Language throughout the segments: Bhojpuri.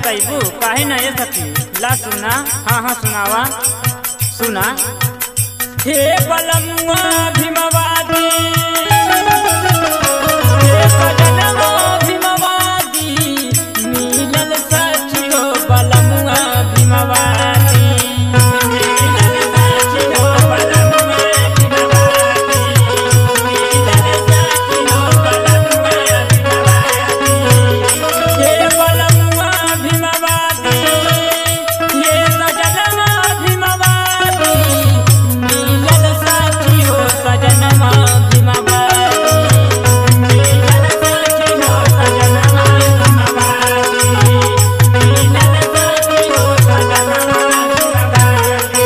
बताइबू काहे ना ये सखी ला सुना। हाँ हाँ सुनावा सुना। हे बलमुआ भीमवादी हे सजनवा भीमवादी मिलल सखी हो बलमुआ भीमवादी मिलल सखी हो बलमुआ भीमवादी मिलल सखी हो बलमुआ भीमवादी हे बलमुआ भीमवादी हे सजनवा भीमवादी मिलल सखी हो सजनवा भीमवादी मिलल सखी हो सजनवा भीमवादी मिलल सखी हो सजनवा भीमवादी।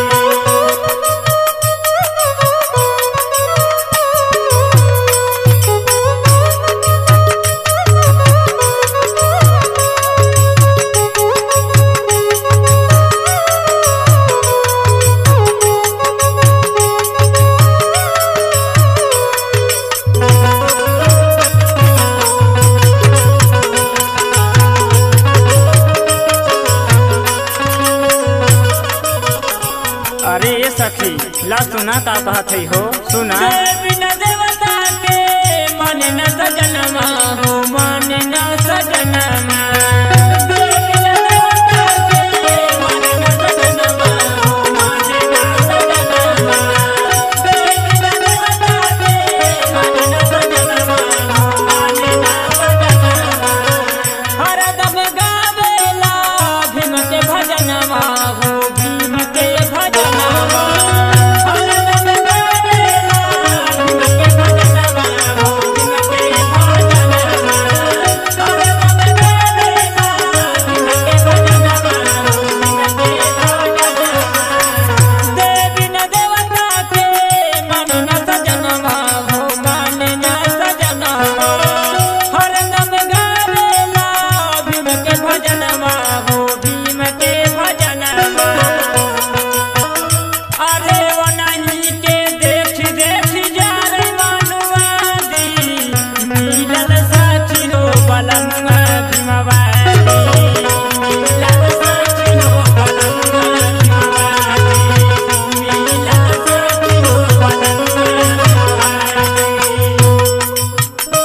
अरे ये सखी ला सुना का कहत है हो सुना। बिना देवता के मन न सजनमा हो मन न सजनमा बिना देवता के मन न सजनमा हो मन न सजनमा बिना देवता के मन न सजनमा हो मन न सजनमा हरदम गावेला भीम के भजनमा हो भीम के भजनमा हरदम गावेला भीम के भजनमा हो भीम के भजनमा हरदम गावेला भीम के भजनमा हो भीम के भजनमा देवी न देवता के मन न सजनमा हो मन न सजनमा हरदम गावेला भीम के भजनमा हो भीम के भजनमा। अरे वो नहीं के देख देख जा रे मनुवादी मिलल सखी हो बलमुआ भीमवादी मिलल सखी हो बलमुआ भीमवादी मिलल सखी हो बलमुआ भीमवादी।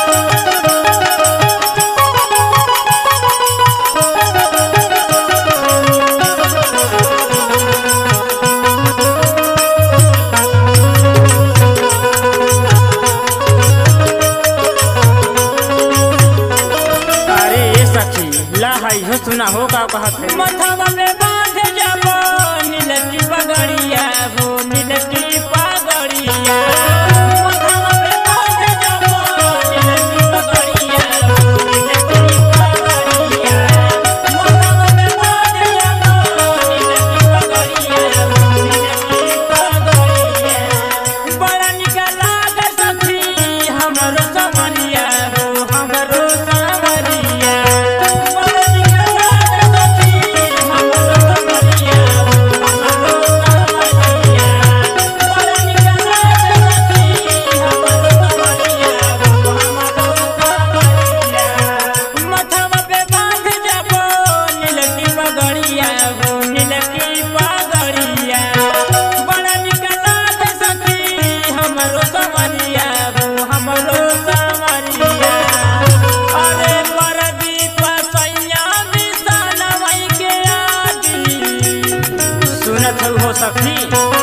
अरे ये सखी ला हाई हो सुना हो का कहत है। मथवा में बांध जाबो नीलकी पगड़िया हो नीलकी पगड़िया मथवा में बांध जाबो नीलकी पगड़िया हो नीलकी पगड़िया मथवा में बांध जाबो नीलकी पगड़िया हो नीलकी पगड़िया बड़ा निक लागे सखी हमरो समरिया हो हमरो समरिया बड़ा निक लागे सखी हमरो समरिया हो हमरो समरिया बड़ा निक लागे सखी हमरो समरिया हो हमरो समरिया मथवा पे बांध जाबो नीलकी पगड़िया हो नीलकी पगड़िया बड़ा निक लागे सखी हमरो समरिया हो हमरो समरिया। अरे परदीप सैया विशाल वही के आदि सुनत हो सखी।